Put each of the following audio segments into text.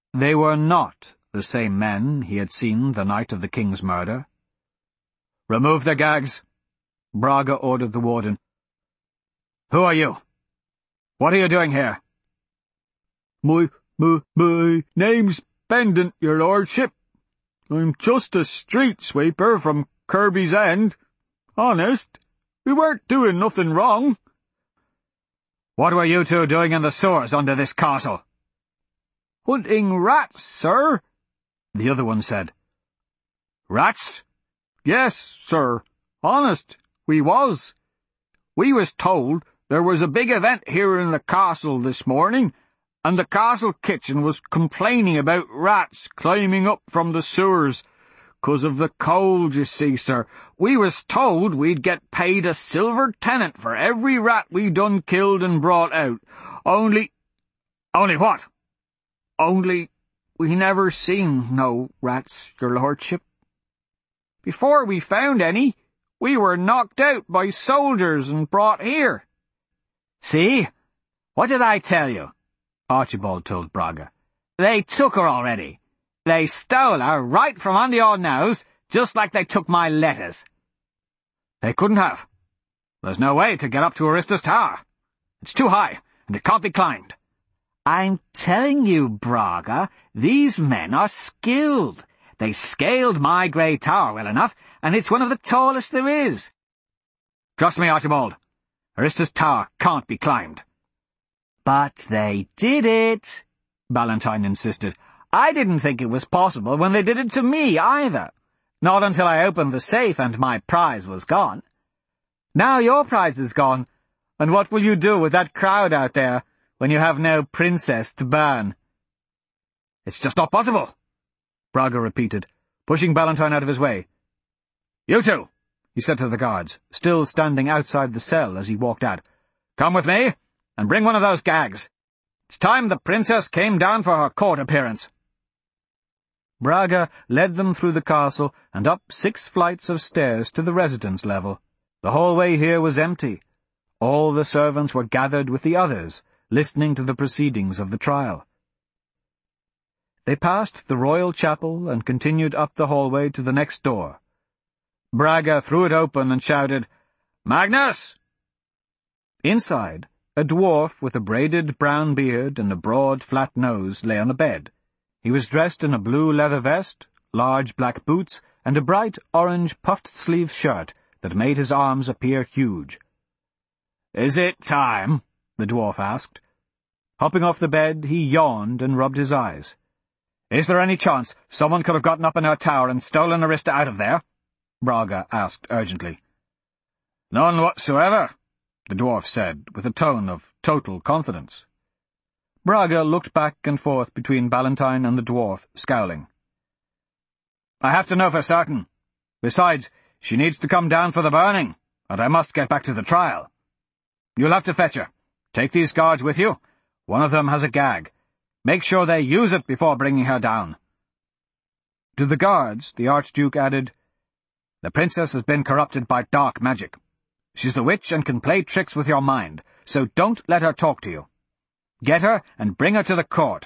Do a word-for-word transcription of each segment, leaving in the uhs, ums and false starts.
They were not the same men he had seen the night of the king's murder. "Remove their gags," Braga ordered the warden. "Who are you? What are you doing here?" My, my, my name's Pendant, your lordship. I'm just a street sweeper from Kirby's End. Honest, we weren't doing nothing wrong." "What were you two doing in the sewers under this castle?" "Hunting rats, sir," the other one said. "Rats?" "Yes, sir. Honest, we was. We was told there was a big event here in the castle this morning, and the castle kitchen was complaining about rats climbing up from the sewers, 'cause of the cold, you see, sir. We was told we'd get paid a silver tenant for every rat we done killed and brought out. Only—" "Only what?" "Only we never seen no rats, your lordship. Before we found any, we were knocked out by soldiers and brought here." "See? What did I tell you?" Archibald told Braga. "They took her already. They stole her right from under your nose, just like they took my letters." "They couldn't have. There's no way to get up to Aristus Tower. It's too high, and it can't be climbed." "I'm telling you, Braga, these men are skilled. They scaled my grey tower well enough, and it's one of the tallest there is." "Trust me, Archibald. Aristus Tower can't be climbed." "But they did it," Ballantyne insisted. "I didn't think it was possible when they did it to me, either. Not until I opened the safe and my prize was gone. Now your prize is gone, and what will you do with that crowd out there when you have no princess to burn?" "It's just not possible," Braga repeated, pushing Ballantyne out of his way. "You two," he said to the guards, still standing outside the cell as he walked out. "Come with me, and bring one of those gags. It's time the princess came down for her court appearance." Braga led them through the castle and up six flights of stairs to the residence level. The hallway here was empty. All the servants were gathered with the others, listening to the proceedings of the trial. They passed the royal chapel and continued up the hallway to the next door. Braga threw it open and shouted, "Magnus!" Inside, a dwarf with a braided brown beard and a broad, flat nose lay on a bed. He was dressed in a blue leather vest, large black boots, and a bright orange puffed-sleeve shirt that made his arms appear huge. "Is it time?" the dwarf asked. Hopping off the bed, he yawned and rubbed his eyes. "Is there any chance someone could have gotten up in our tower and stolen Arista out of there?" Braga asked urgently. "None whatsoever," the dwarf said, with a tone of total confidence. Braga looked back and forth between Ballantyne and the dwarf, scowling. "I have to know for certain. Besides, she needs to come down for the burning, and I must get back to the trial. You'll have to fetch her. Take these guards with you. One of them has a gag. Make sure they use it before bringing her down." To the guards, the Archduke added, "The princess has been corrupted by dark magic. She's a witch and can play tricks with your mind, so don't let her talk to you. Get her and bring her to the court."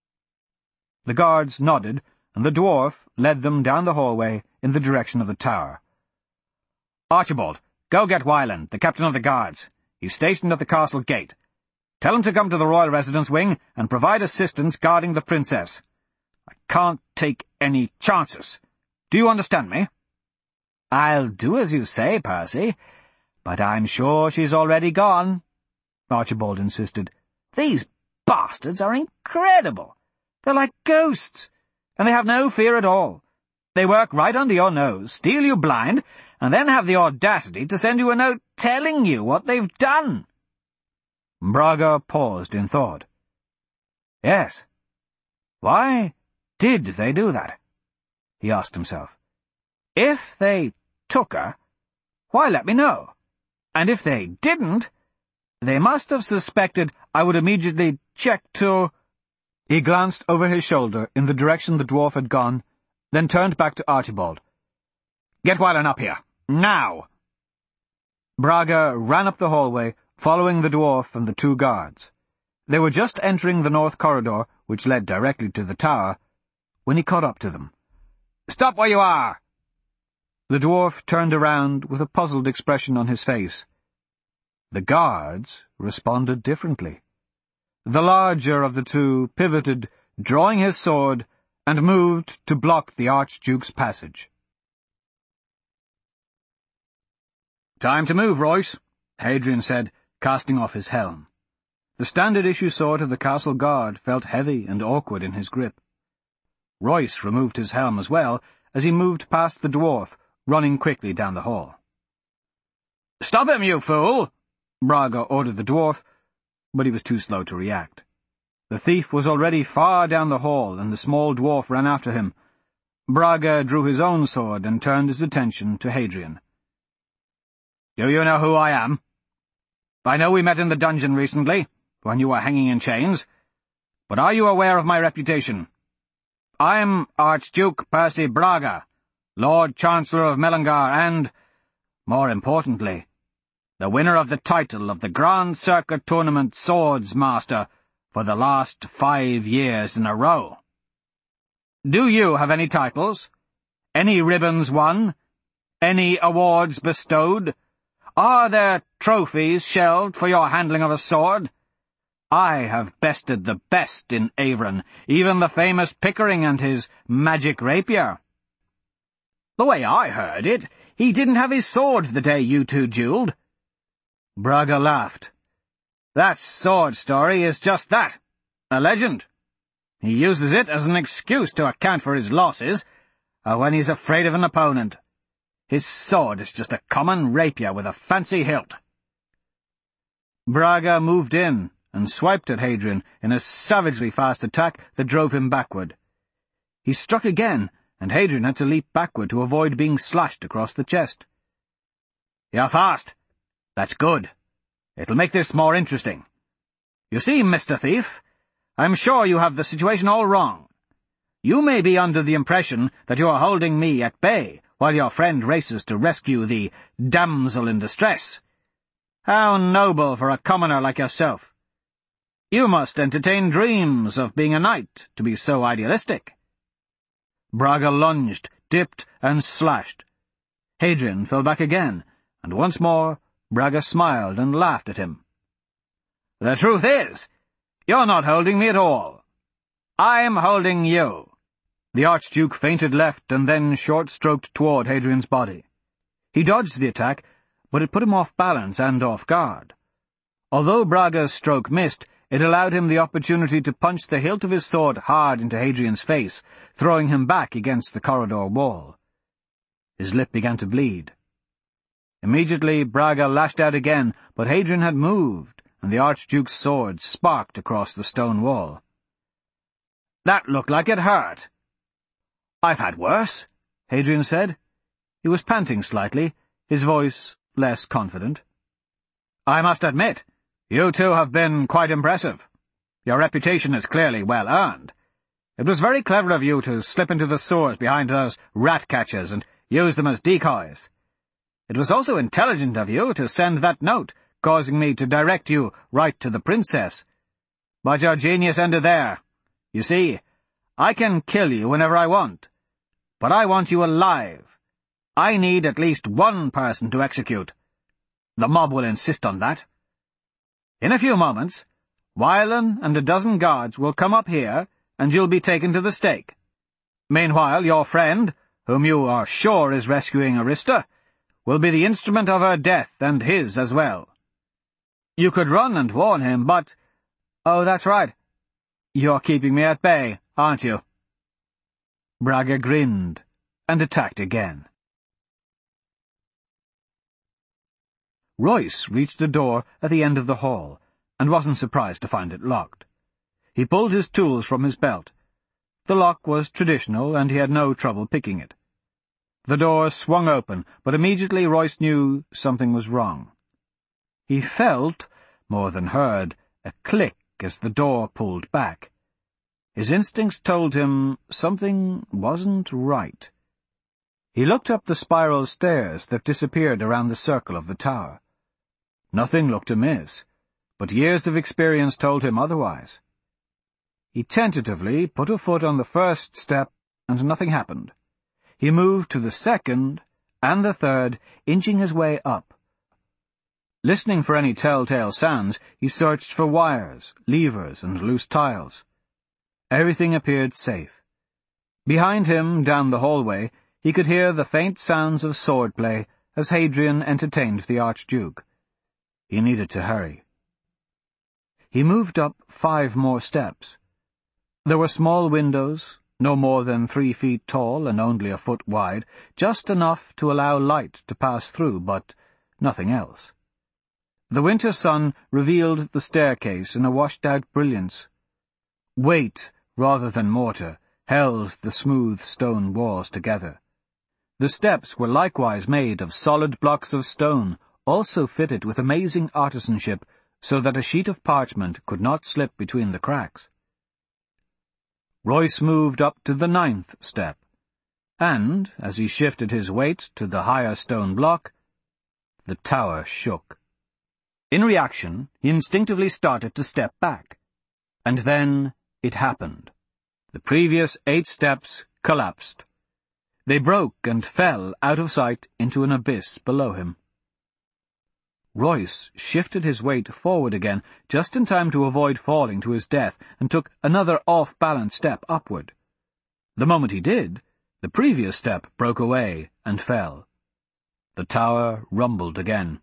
The guards nodded, and the dwarf led them down the hallway in the direction of the tower. "Archibald, go get Wyland, the captain of the guards. He's stationed at the castle gate. Tell him to come to the royal residence wing and provide assistance guarding the princess. I can't take any chances. Do you understand me?" "I'll do as you say, Percy, but I'm sure she's already gone," Archibald insisted. "These bastards are incredible. They're like ghosts, and they have no fear at all. They work right under your nose, steal you blind, and then have the audacity to send you a note telling you what they've done." Braga paused in thought. Yes. Why did they do that? He asked himself. If they took her, why let me know? And if they didn't, they must have suspected I would immediately check to... He glanced over his shoulder in the direction the dwarf had gone, then turned back to Archibald. "Get Wylan up here, now!" Braga ran up the hallway, following the dwarf and the two guards. They were just entering the north corridor which led directly to the tower, when he caught up to them. "Stop where you are!" The dwarf turned around with a puzzled expression on his face. The guards responded differently. The larger of the two pivoted, drawing his sword, and moved to block the Archduke's passage. "Time to move, Royce," Hadrian said, casting off his helm. The standard-issue sword of the castle guard felt heavy and awkward in his grip. Royce removed his helm as well as he moved past the dwarf, running quickly down the hall. "Stop him, you fool!" Braga ordered the dwarf, but he was too slow to react. The thief was already far down the hall, and the small dwarf ran after him. Braga drew his own sword and turned his attention to Hadrian. "Do you know who I am? I know we met in the dungeon recently, when you were hanging in chains, but are you aware of my reputation? I'm Archduke Percy Braga, Lord Chancellor of Mellengar and, more importantly, the winner of the title of the Grand Circuit Tournament Swords Master for the last five years in a row. Do you have any titles? Any ribbons won? Any awards bestowed? Are there trophies shelved for your handling of a sword? I have bested the best in Avron, even the famous Pickering and his magic rapier." "The way I heard it, he didn't have his sword the day you two duelled." Braga laughed. "That sword story is just that, a legend. He uses it as an excuse to account for his losses, or when he's afraid of an opponent. His sword is just a common rapier with a fancy hilt." Braga moved in and swiped at Hadrian in a savagely fast attack that drove him backward. He struck again, and Hadrian had to leap backward to avoid being slashed across the chest. "You're fast. That's good. It'll make this more interesting. You see, Mister Thief, I'm sure you have the situation all wrong. You may be under the impression that you are holding me at bay while your friend races to rescue the damsel in distress. How noble for a commoner like yourself. You must entertain dreams of being a knight to be so idealistic." Braga lunged, dipped, and slashed. Hadrian fell back again, and once more Braga smiled and laughed at him. "The truth is, you're not holding me at all. I'm holding you." The Archduke feinted left and then short-stroked toward Hadrian's body. He dodged the attack, but it put him off balance and off guard. Although Braga's stroke missed, it allowed him the opportunity to punch the hilt of his sword hard into Hadrian's face, throwing him back against the corridor wall. His lip began to bleed. Immediately Braga lashed out again, but Hadrian had moved, and the Archduke's sword sparked across the stone wall. "That looked like it hurt." "I've had worse," Hadrian said. He was panting slightly, his voice less confident. "I must admit, you two have been quite impressive. Your reputation is clearly well earned. It was very clever of you to slip into the sewers behind those rat-catchers and use them as decoys. It was also intelligent of you to send that note, causing me to direct you right to the princess. But your genius ended there. You see, I can kill you whenever I want, but I want you alive. I need at least one person to execute. The mob will insist on that. In a few moments, Wylan and a dozen guards will come up here, and you'll be taken to the stake. Meanwhile, your friend, whom you are sure is rescuing Arista, will be the instrument of her death and his as well. You could run and warn him, but— Oh, that's right. You're keeping me at bay, aren't you?" Braga grinned and attacked again. Royce reached a door at the end of the hall, and wasn't surprised to find it locked. He pulled his tools from his belt. The lock was traditional, and he had no trouble picking it. The door swung open, but immediately Royce knew something was wrong. He felt, more than heard, a click as the door pulled back. His instincts told him something wasn't right. He looked up the spiral stairs that disappeared around the circle of the tower. Nothing looked amiss, but years of experience told him otherwise. He tentatively put a foot on the first step, and nothing happened. He moved to the second and the third, inching his way up. Listening for any telltale sounds, he searched for wires, levers, and loose tiles. Everything appeared safe. Behind him, down the hallway, he could hear the faint sounds of swordplay as Hadrian entertained the Archduke. He needed to hurry. He moved up five more steps. There were small windows, no more than three feet tall and only a foot wide, just enough to allow light to pass through, but nothing else. The winter sun revealed the staircase in a washed-out brilliance. Weight, rather than mortar, held the smooth stone walls together. The steps were likewise made of solid blocks of stone, also fitted with amazing artisanship, so that a sheet of parchment could not slip between the cracks. Royce moved up to the ninth step, and, as he shifted his weight to the higher stone block, the tower shook. In reaction, he instinctively started to step back, and then it happened. The previous eight steps collapsed. They broke and fell out of sight into an abyss below him. Royce shifted his weight forward again, just in time to avoid falling to his death, and took another off-balance step upward. The moment he did, the previous step broke away and fell. The tower rumbled again.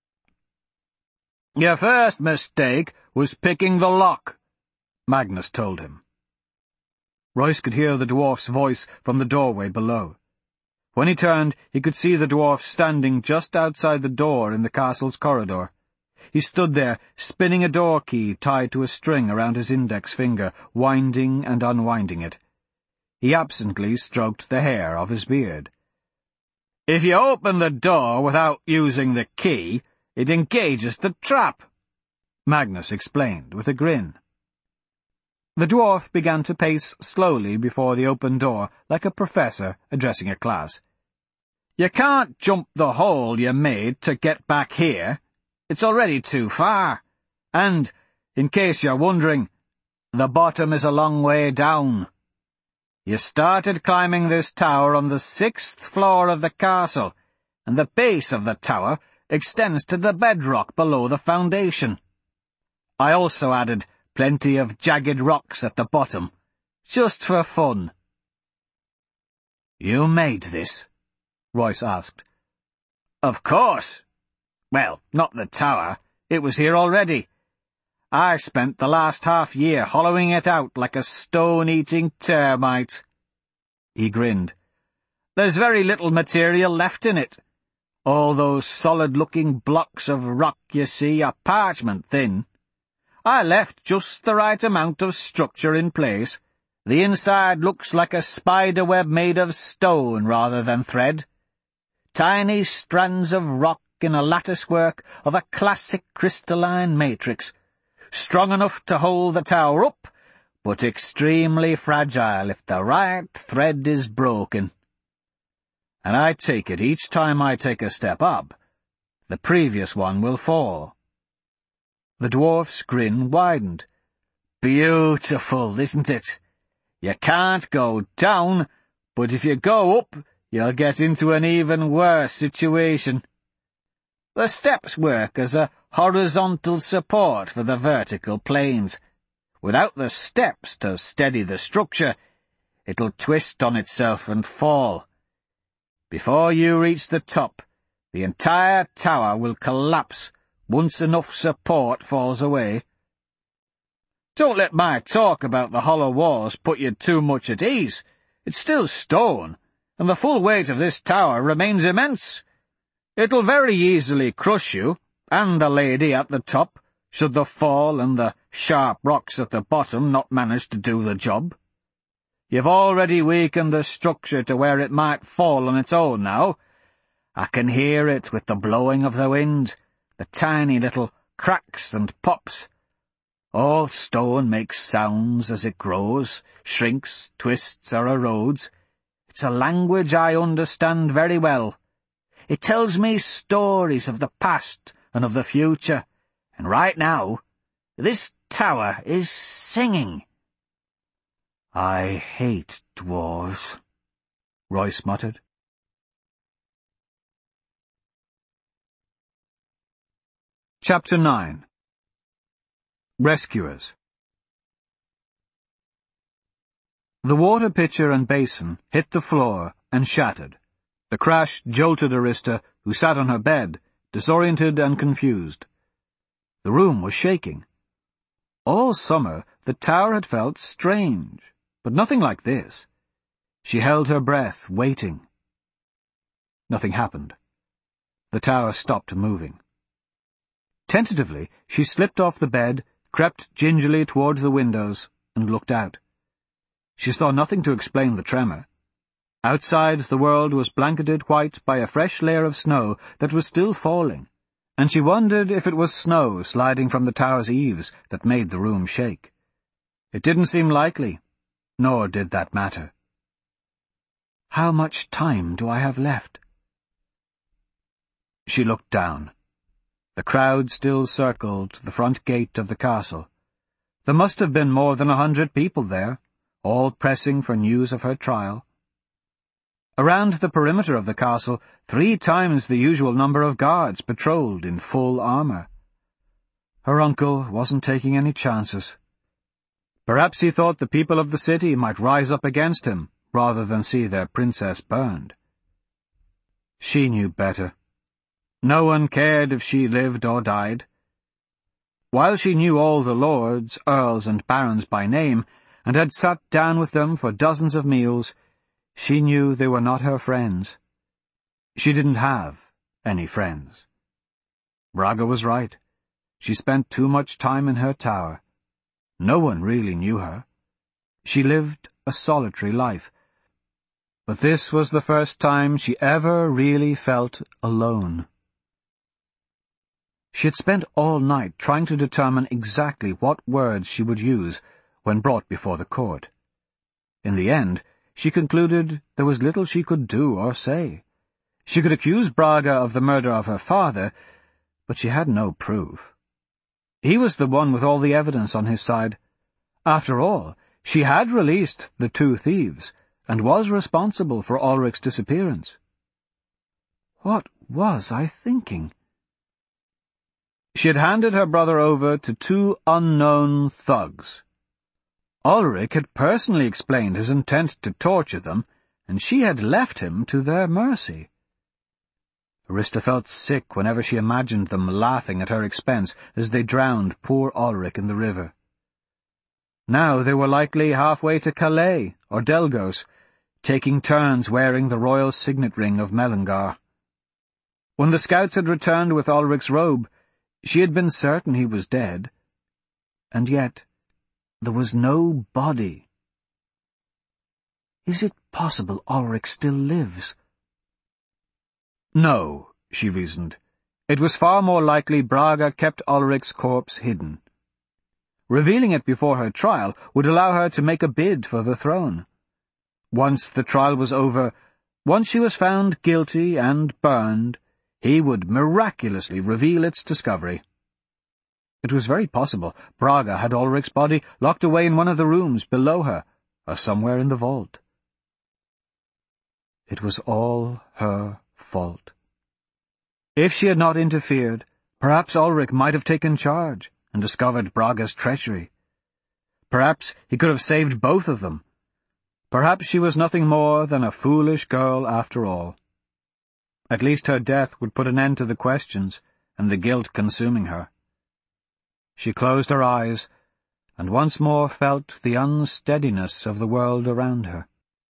"Your first mistake was picking the lock," Magnus told him. Royce could hear the dwarf's voice from the doorway below. When he turned, he could see the dwarf standing just outside the door in the castle's corridor. He stood there, spinning a door key tied to a string around his index finger, winding and unwinding it. He absently stroked the hair of his beard. "If you open the door without using the key, it engages the trap," Magnus explained with a grin. The dwarf began to pace slowly before the open door, like a professor addressing a class. "You can't jump the hole you made to get back here. It's already too far. And, in case you're wondering, the bottom is a long way down. You started climbing this tower on the sixth floor of the castle, and the base of the tower extends to the bedrock below the foundation. I also added plenty of jagged rocks at the bottom, just for fun." "You made this?" Royce asked. "Of course. Well, not the tower. It was here already. I spent the last half year hollowing it out like a stone-eating termite." He grinned. "There's very little material left in it. All those solid-looking blocks of rock you see are parchment thin. I left just the right amount of structure in place. The inside looks like a spider web made of stone rather than thread. Tiny strands of rock in a latticework of a classic crystalline matrix, strong enough to hold the tower up, but extremely fragile if the right thread is broken. And I take it each time I take a step up, the previous one will fall." The dwarf's grin widened. "Beautiful, isn't it? You can't go down, but if you go up, you'll get into an even worse situation. The steps work as a horizontal support for the vertical planes. Without the steps to steady the structure, it'll twist on itself and fall. Before you reach the top, the entire tower will collapse once enough support falls away. Don't let my talk about the hollow walls put you too much at ease. It's still stone, and the full weight of this tower remains immense. It'll very easily crush you, and the lady at the top, should the fall and the sharp rocks at the bottom not manage to do the job. You've already weakened the structure to where it might fall on its own now. I can hear it with the blowing of the wind, the tiny little cracks and pops. All stone makes sounds as it grows, shrinks, twists, or erodes. It's a language I understand very well. It tells me stories of the past and of the future, and right now, this tower is singing. "I hate dwarves," Royce muttered. Chapter nine. Rescuers. The water pitcher and basin hit the floor and shattered. The crash jolted Arista, who sat on her bed, disoriented and confused. The room was shaking. All summer the tower had felt strange, but nothing like this. She held her breath, waiting. Nothing happened. The tower stopped moving. Tentatively, she slipped off the bed, crept gingerly toward the windows, and looked out. She saw nothing to explain the tremor. Outside, the world was blanketed white by a fresh layer of snow that was still falling, and she wondered if it was snow sliding from the tower's eaves that made the room shake. It didn't seem likely, nor did that matter. How much time do I have left? She looked down. The crowd still circled the front gate of the castle. There must have been more than a hundred people there, all pressing for news of her trial. Around the perimeter of the castle, three times the usual number of guards patrolled in full armor. Her uncle wasn't taking any chances. Perhaps he thought the people of the city might rise up against him, rather than see their princess burned. She knew better. No one cared if she lived or died. While she knew all the lords, earls, and barons by name, and had sat down with them for dozens of meals, she knew they were not her friends. She didn't have any friends. Braga was right. She spent too much time in her tower. No one really knew her. She lived a solitary life. But this was the first time she ever really felt alone. She had spent all night trying to determine exactly what words she would use when brought before the court. In the end, she concluded there was little she could do or say. She could accuse Braga of the murder of her father, but she had no proof. He was the one with all the evidence on his side. After all, she had released the two thieves, and was responsible for Ulrich's disappearance. What was I thinking? She had handed her brother over to two unknown thugs. Ulrich had personally explained his intent to torture them, and she had left him to their mercy. Arista felt sick whenever she imagined them laughing at her expense as they drowned poor Ulrich in the river. Now they were likely halfway to Calais or Delgos, taking turns wearing the royal signet ring of Melangar. When the scouts had returned with Ulrich's robe, she had been certain he was dead. And yet there was no body. Is it possible Ulrich still lives? No, she reasoned. It was far more likely Braga kept Ulrich's corpse hidden. Revealing it before her trial would allow her to make a bid for the throne. Once the trial was over, once she was found guilty and burned, he would miraculously reveal its discovery. It was very possible Braga had Ulrich's body locked away in one of the rooms below her, or somewhere in the vault. It was all her fault. If she had not interfered, perhaps Ulrich might have taken charge and discovered Braga's treachery. Perhaps he could have saved both of them. Perhaps she was nothing more than a foolish girl after all. At least her death would put an end to the questions and the guilt consuming her. She closed her eyes and once more felt the unsteadiness of the world around her.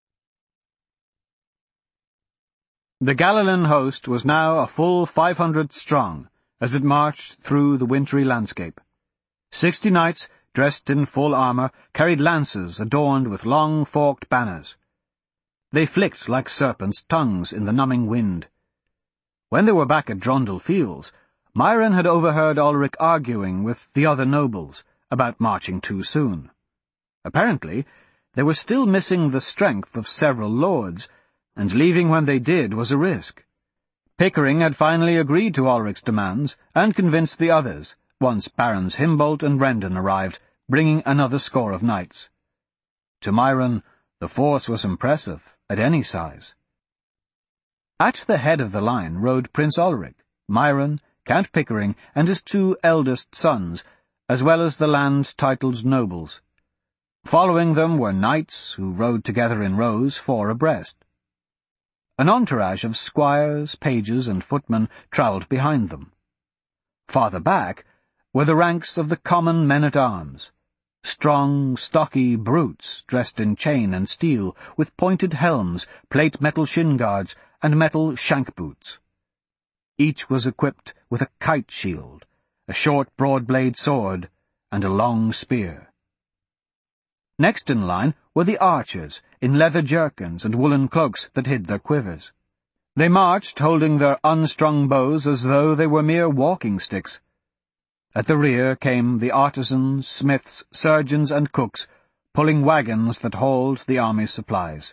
The Galilean host was now a full five hundred strong, as it marched through the wintry landscape. Sixty knights, dressed in full armor, carried lances adorned with long forked banners. They flicked like serpents' tongues in the numbing wind. When they were back at Drondel Fields, Myron had overheard Ulrich arguing with the other nobles about marching too soon. Apparently, they were still missing the strength of several lords, and leaving when they did was a risk. Pickering had finally agreed to Ulrich's demands and convinced the others, once Barons Himbolt and Rendon arrived, bringing another score of knights. To Myron, the force was impressive, at any size. At the head of the line rode Prince Ulrich, Myron, Count Pickering, and his two eldest sons, as well as the land-titled nobles. Following them were knights, who rode together in rows, four abreast. An entourage of squires, pages, and footmen travelled behind them. Farther back were the ranks of the common men-at-arms, strong, stocky brutes dressed in chain and steel, with pointed helms, plate metal shin guards, and metal shank boots. Each was equipped with a kite shield, a short broad-blade sword, and a long spear. Next in line were the archers, in leather jerkins and woolen cloaks that hid their quivers. They marched holding their unstrung bows as though they were mere walking sticks. At the rear came the artisans, smiths, surgeons, and cooks, pulling wagons that hauled the army's supplies.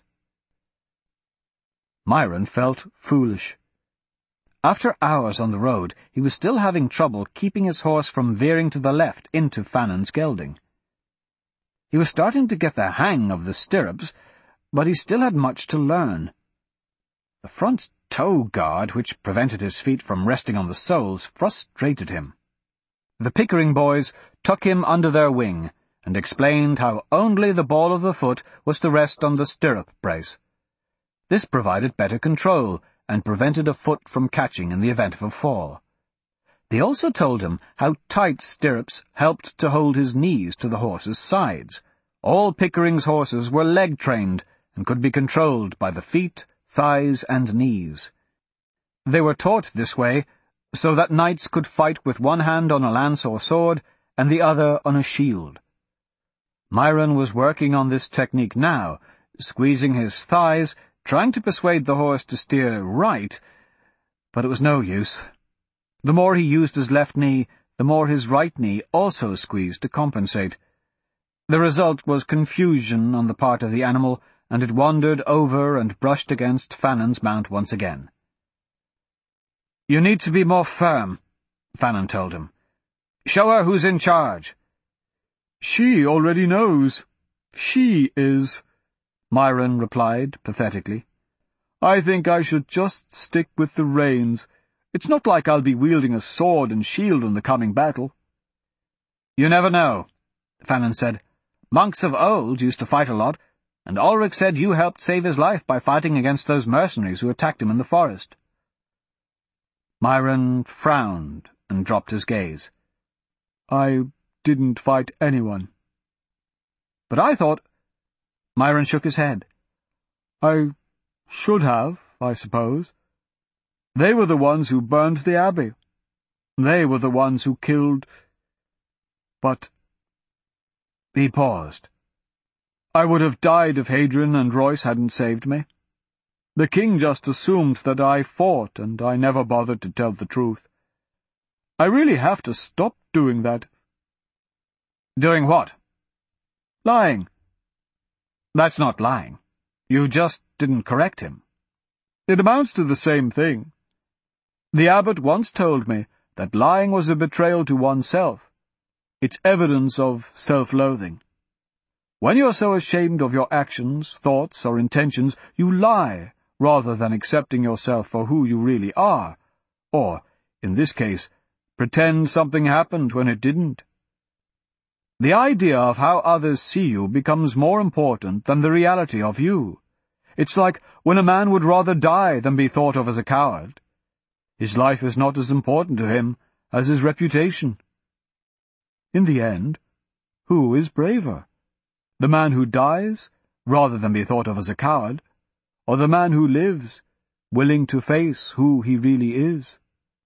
Myron felt foolish. After hours on the road, he was still having trouble keeping his horse from veering to the left into Fannon's gelding. He was starting to get the hang of the stirrups, but he still had much to learn. The front toe guard, which prevented his feet from resting on the soles, frustrated him. The Pickering boys took him under their wing and explained how only the ball of the foot was to rest on the stirrup brace. This provided better control and prevented a foot from catching in the event of a fall. They also told him how tight stirrups helped to hold his knees to the horse's sides. All Pickering's horses were leg-trained and could be controlled by the feet, thighs, and knees. They were taught this way so that knights could fight with one hand on a lance or sword and the other on a shield. Myron was working on this technique now, squeezing his thighs, trying to persuade the horse to steer right, but it was no use. The more he used his left knee, the more his right knee also squeezed to compensate. The result was confusion on the part of the animal, and it wandered over and brushed against Fannon's mount once again. "You need to be more firm," Fannon told him. "Show her who's in charge." "She already knows. She is," Myron replied pathetically. "I think I should just stick with the reins. It's not like I'll be wielding a sword and shield in the coming battle." "You never know," Fannon said. "Monks of old used to fight a lot, and Ulrich said you helped save his life by fighting against those mercenaries who attacked him in the forest." Myron frowned and dropped his gaze. "I didn't fight anyone." "But I thought—" Myron shook his head. "I should have, I suppose. They were the ones who burned the abbey. They were the ones who killed... But—" He paused. "I would have died if Hadrian and Royce hadn't saved me. The king just assumed that I fought, and I never bothered to tell the truth. I really have to stop doing that." "Doing what?" "Lying." "That's not lying. You just didn't correct him." "It amounts to the same thing. The abbot once told me that lying was a betrayal to oneself. It's evidence of self-loathing. When you're so ashamed of your actions, thoughts, or intentions, you lie, rather than accepting yourself for who you really are, or, in this case, pretend something happened when it didn't. The idea of how others see you becomes more important than the reality of you. It's like when a man would rather die than be thought of as a coward. His life is not as important to him as his reputation. In the end, who is braver? The man who dies, rather than be thought of as a coward, or the man who lives, willing to face who he really is?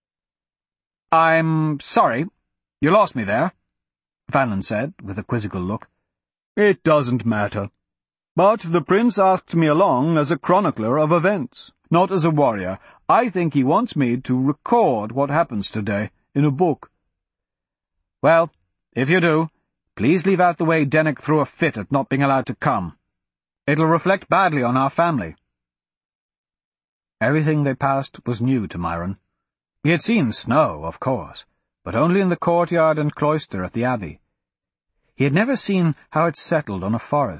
"I'm sorry. You lost me there," Fannon said, with a quizzical look. "It doesn't matter. But the prince asked me along as a chronicler of events, not as a warrior. I think he wants me to record what happens today in a book." "Well, if you do, please leave out the way Dennick threw a fit at not being allowed to come. It'll reflect badly on our family." Everything they passed was new to Myron. He had seen snow, of course, but only in the courtyard and cloister at the abbey. He had never seen how it settled on a forest,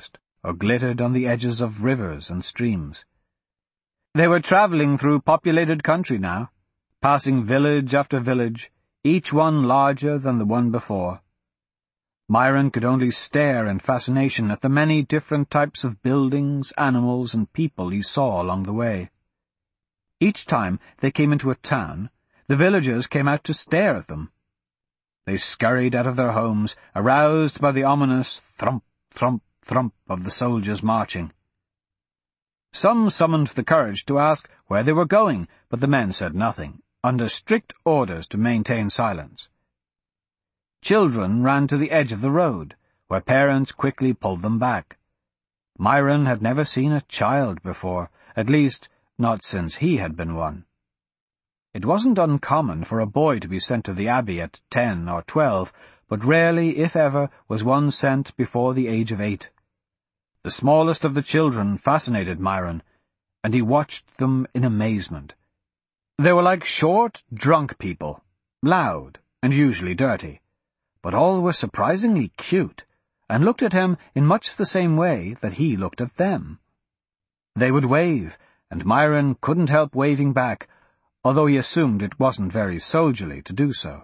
or glittered on the edges of rivers and streams. They were travelling through populated country now, passing village after village, each one larger than the one before. Myron could only stare in fascination at the many different types of buildings, animals, and people he saw along the way. Each time they came into a town, the villagers came out to stare at them. They scurried out of their homes, aroused by the ominous thump, thump, thump of the soldiers marching. Some summoned the courage to ask where they were going, but the men said nothing, under strict orders to maintain silence. Children ran to the edge of the road, where parents quickly pulled them back. Myron had never seen a child before, at least not since he had been one. It wasn't uncommon for a boy to be sent to the abbey at ten or twelve, but rarely, if ever, was one sent before the age of eight. The smallest of the children fascinated Myron, and he watched them in amazement. They were like short, drunk people, loud and usually dirty, but all were surprisingly cute, and looked at him in much the same way that he looked at them. They would wave, and Myron couldn't help waving back, although he assumed it wasn't very soldierly to do so.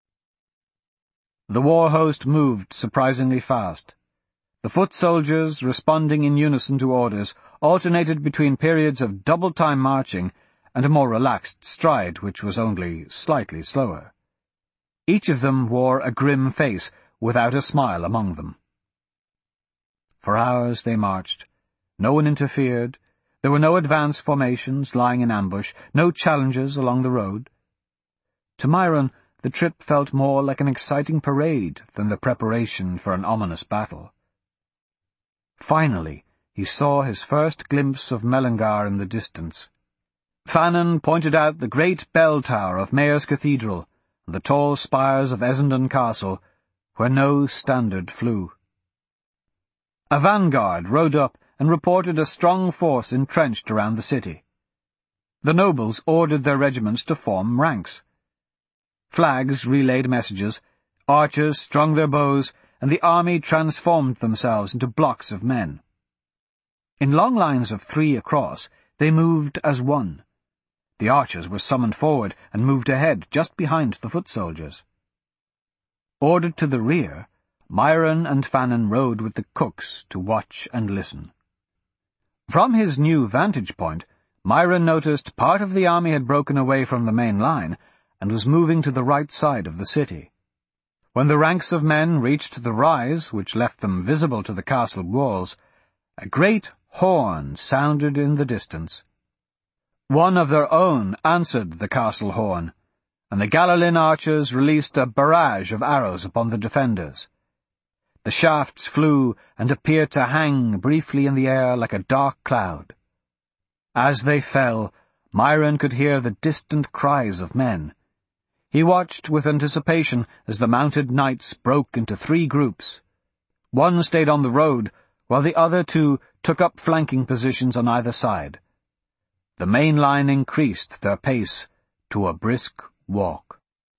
The war host moved surprisingly fast. The foot soldiers, responding in unison to orders, alternated between periods of double-time marching and a more relaxed stride which was only slightly slower. Each of them wore a grim face, without a smile among them. For hours they marched. No one interfered. There were no advance formations lying in ambush, no challenges along the road. To Myron, the trip felt more like an exciting parade than the preparation for an ominous battle. Finally, he saw his first glimpse of Mullingar in the distance. Fannin pointed out the great bell tower of Mayor's Cathedral and the tall spires of Essendon Castle, where no standard flew. A vanguard rode up and reported a strong force entrenched around the city. The nobles ordered their regiments to form ranks. Flags relayed messages, archers strung their bows, and the army transformed themselves into blocks of men. In long lines of three across, they moved as one. The archers were summoned forward and moved ahead, just behind the foot soldiers. Ordered to the rear, Myron and Fannin rode with the cooks to watch and listen. From his new vantage point, Myron noticed part of the army had broken away from the main line and was moving to the right side of the city. When the ranks of men reached the rise, which left them visible to the castle walls, a great horn sounded in the distance. One of their own answered the castle horn, and the Galalin archers released a barrage of arrows upon the defenders. The shafts flew and appeared to hang briefly in the air like a dark cloud. As they fell, Myron could hear the distant cries of men. He watched with anticipation as the mounted knights broke into three groups. One stayed on the road, while the other two took up flanking positions on either side. The main line increased their pace to a brisk walk.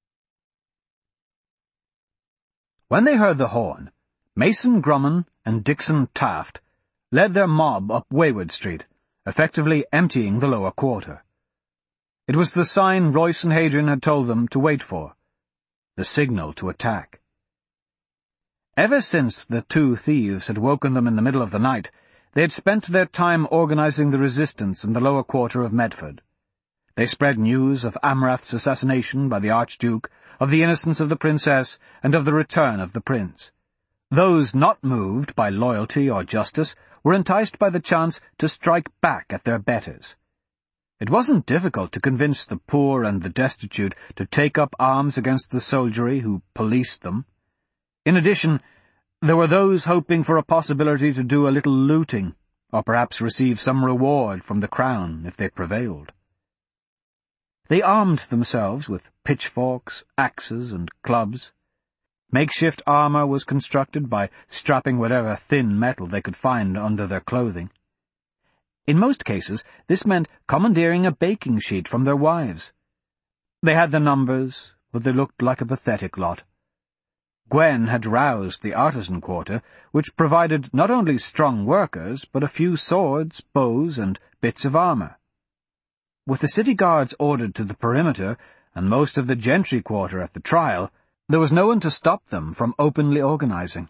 When they heard the horn, Mason Grumman and Dixon Taft led their mob up Wayward Street, effectively emptying the lower quarter. It was the sign Royce and Hadrian had told them to wait for, the signal to attack. Ever since the two thieves had woken them in the middle of the night, they had spent their time organizing the resistance in the lower quarter of Medford. They spread news of Amrath's assassination by the Archduke, of the innocence of the princess, and of the return of the prince. Those not moved by loyalty or justice were enticed by the chance to strike back at their betters. It wasn't difficult to convince the poor and the destitute to take up arms against the soldiery who policed them. In addition, there were those hoping for a possibility to do a little looting, or perhaps receive some reward from the crown if they prevailed. They armed themselves with pitchforks, axes, and clubs. Makeshift armor was constructed by strapping whatever thin metal they could find under their clothing. In most cases, this meant commandeering a baking sheet from their wives. They had the numbers, but they looked like a pathetic lot. Gwen had roused the artisan quarter, which provided not only strong workers, but a few swords, bows, and bits of armour. With the city guards ordered to the perimeter, and most of the gentry quarter at the trial, there was no one to stop them from openly organising.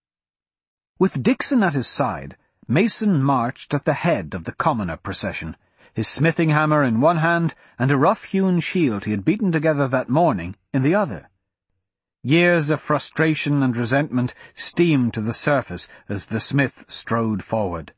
With Dixon at his side, Mason marched at the head of the commoner procession, his smithing hammer in one hand and a rough-hewn shield he had beaten together that morning in the other. Years of frustration and resentment steamed to the surface as the smith strode forward.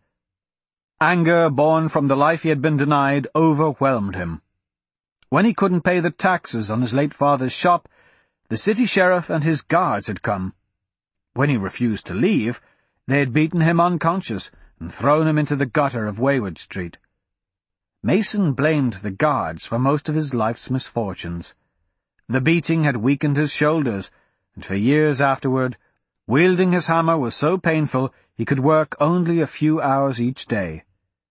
Anger born from the life he had been denied overwhelmed him. When he couldn't pay the taxes on his late father's shop, the city sheriff and his guards had come. When he refused to leave, they had beaten him unconscious and thrown him into the gutter of Wayward Street. Mason blamed the guards for most of his life's misfortunes. The beating had weakened his shoulders, and for years afterward, wielding his hammer was so painful he could work only a few hours each day.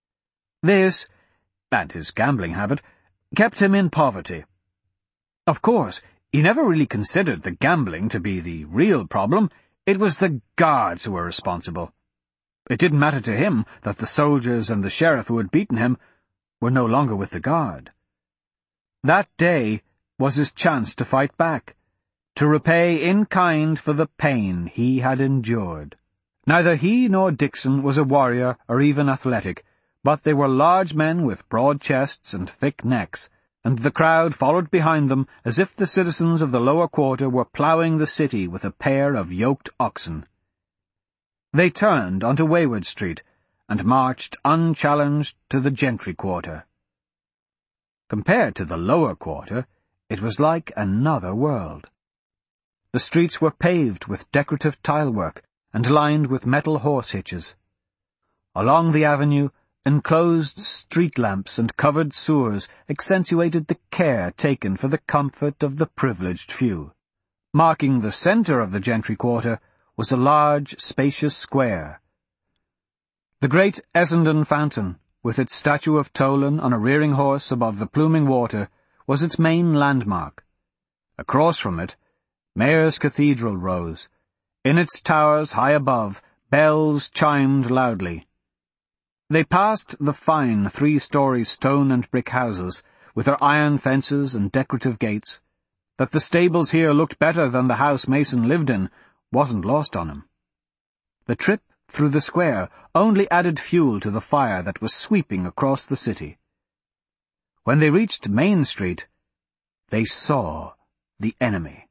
This, and his gambling habit, kept him in poverty. Of course, he never really considered the gambling to be the real problem. It was the guards who were responsible. It didn't matter to him that the soldiers and the sheriff who had beaten him were no longer with the guard. That day was his chance to fight back, to repay in kind for the pain he had endured. Neither he nor Dixon was a warrior or even athletic, but they were large men with broad chests and thick necks, and the crowd followed behind them as if the citizens of the lower quarter were ploughing the city with a pair of yoked oxen. They turned onto Wayward Street and marched unchallenged to the gentry quarter. Compared to the lower quarter, it was like another world. The streets were paved with decorative tilework and lined with metal horse hitches. Along the avenue, enclosed street lamps and covered sewers accentuated the care taken for the comfort of the privileged few. Marking the centre of the gentry quarter was a large, spacious square. The great Essendon fountain, with its statue of Tolan on a rearing horse above the pluming water, was its main landmark. Across from it, Mayor's Cathedral rose. In its towers high above, bells chimed loudly. They passed the fine three-storey stone and brick houses, with their iron fences and decorative gates. That the stables here looked better than the house Mason lived in wasn't lost on him. The trip through the square only added fuel to the fire that was sweeping across the city. When they reached Main Street, they saw the enemy.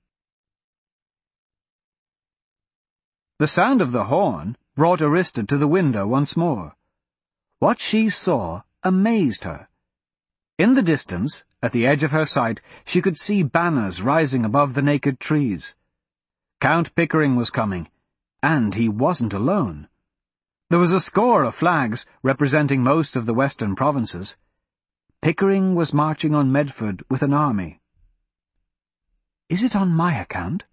The sound of the horn brought Arista to the window once more. What she saw amazed her. In the distance, at the edge of her sight, she could see banners rising above the naked trees. Count Pickering was coming, and he wasn't alone. There was a score of flags representing most of the western provinces. Pickering was marching on Medford with an army. Is it on my account?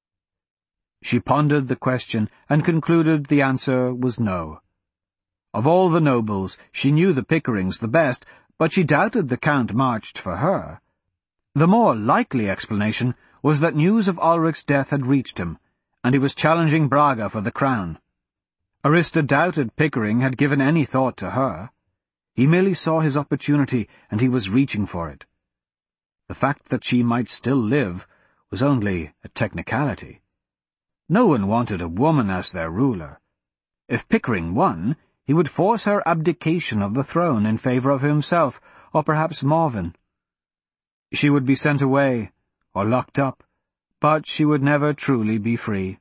She pondered the question and concluded the answer was no. Of all the nobles, she knew the Pickerings the best, but she doubted the Count marched for her. The more likely explanation was that news of Ulrich's death had reached him, and he was challenging Braga for the crown. Arista doubted Pickering had given any thought to her. He merely saw his opportunity, and he was reaching for it. The fact that she might still live was only a technicality. No one wanted a woman as their ruler. If Pickering won, he would force her abdication of the throne in favour of himself, or perhaps Morven. She would be sent away, or locked up, but she would never truly be free.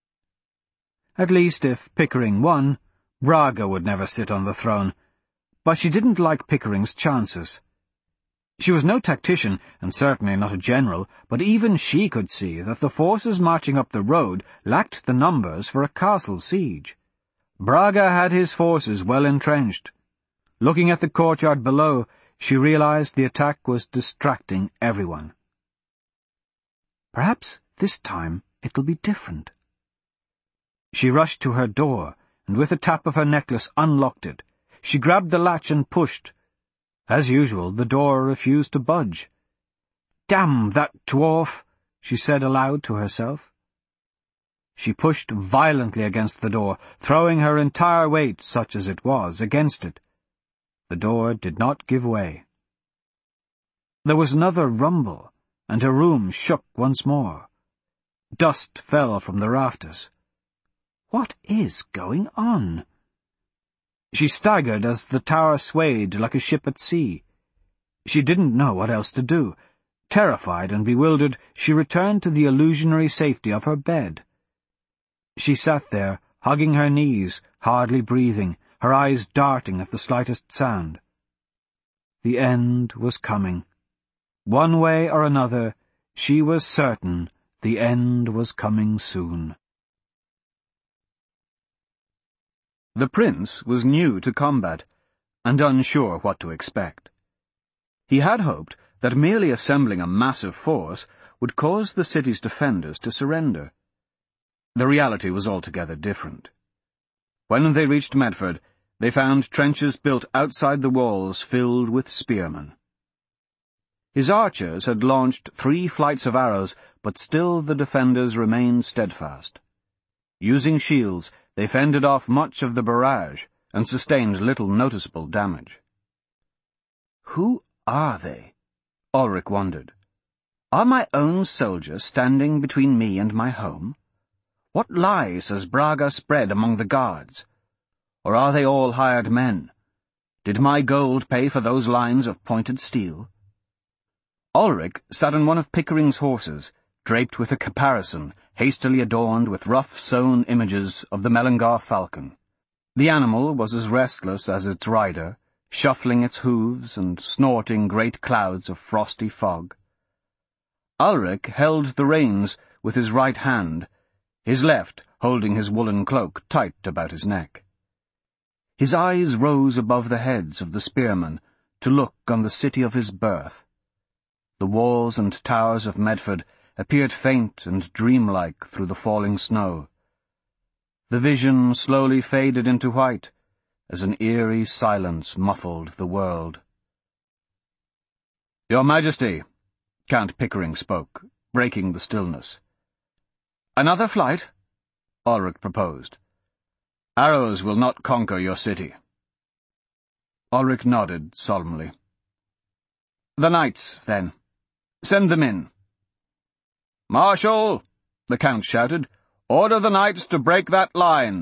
At least, if Pickering won, Braga would never sit on the throne, but she didn't like Pickering's chances. She was no tactician, and certainly not a general, but even she could see that the forces marching up the road lacked the numbers for a castle siege. Braga had his forces well entrenched. Looking at the courtyard below, she realized the attack was distracting everyone. Perhaps this time it'll be different. She rushed to her door, and with a tap of her necklace unlocked it. She grabbed the latch and pushed. As usual, the door refused to budge. "Damn that dwarf," she said aloud to herself. She pushed violently against the door, throwing her entire weight, such as it was, against it. The door did not give way. There was another rumble, and her room shook once more. Dust fell from the rafters. What is going on? She staggered as the tower swayed like a ship at sea. She didn't know what else to do. Terrified and bewildered, she returned to the illusionary safety of her bed. She sat there, hugging her knees, hardly breathing, her eyes darting at the slightest sound. The end was coming. One way or another, she was certain the end was coming soon. The prince was new to combat, and unsure what to expect. He had hoped that merely assembling a massive force would cause the city's defenders to surrender. The reality was altogether different. When they reached Medford, they found trenches built outside the walls filled with spearmen. His archers had launched three flights of arrows, but still the defenders remained steadfast. Using shields, they fended off much of the barrage and sustained little noticeable damage. Who are they? Ulrich wondered. Are my own soldiers standing between me and my home? What lies has Braga spread among the guards? Or are they all hired men? Did my gold pay for those lines of pointed steel? Ulrich sat on one of Pickering's horses, draped with a caparison, hastily adorned with rough-sewn images of the Mellingar falcon. The animal was as restless as its rider, shuffling its hooves and snorting great clouds of frosty fog. Ulrich held the reins with his right hand, his left holding his woolen cloak tight about his neck. His eyes rose above the heads of the spearmen to look on the city of his birth. The walls and towers of Medford appeared faint and dreamlike through the falling snow. The vision slowly faded into white, as an eerie silence muffled the world. "Your Majesty," Count Pickering spoke, breaking the stillness. "Another flight?" Ulrich proposed. "Arrows will not conquer your city." Ulrich nodded solemnly. "The knights, then. Send them in." "Marshal," the Count shouted, "order the knights to break that line."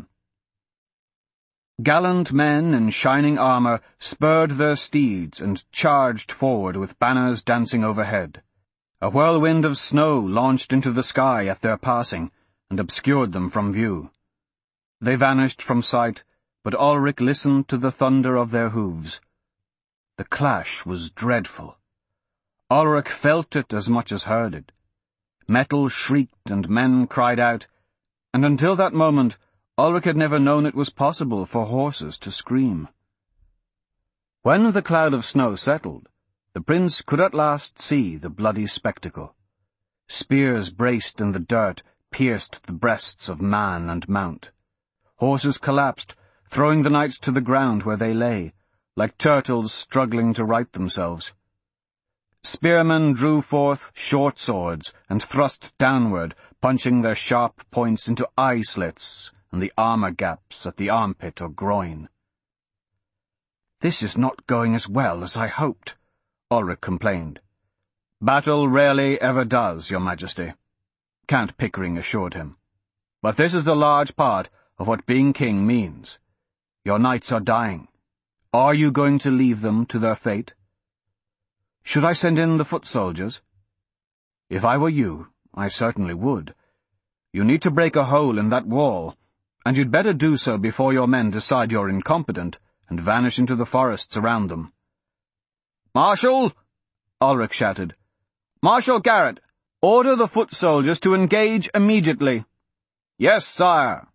Gallant men in shining armour spurred their steeds and charged forward with banners dancing overhead. A whirlwind of snow launched into the sky at their passing and obscured them from view. They vanished from sight, but Ulrich listened to the thunder of their hooves. The clash was dreadful. Ulrich felt it as much as heard it. Metal shrieked and men cried out, and until that moment Ulrich had never known it was possible for horses to scream. When the cloud of snow settled, the prince could at last see the bloody spectacle. Spears braced in the dirt pierced the breasts of man and mount. Horses collapsed, throwing the knights to the ground where they lay, like turtles struggling to right themselves. Spearmen drew forth short swords and thrust downward, punching their sharp points into eye slits and the armour gaps at the armpit or groin. "This is not going as well as I hoped," Ulrich complained. "Battle rarely ever does, Your Majesty," Count Pickering assured him. "But this is a large part of what being king means. Your knights are dying. Are you going to leave them to their fate?" "Should I send in the foot soldiers?" "If I were you, I certainly would. You need to break a hole in that wall, and you'd better do so before your men decide you're incompetent and vanish into the forests around them." "Marshal!" Ulrich shouted. "Marshal Garrett, order the foot soldiers to engage immediately." "Yes, sire."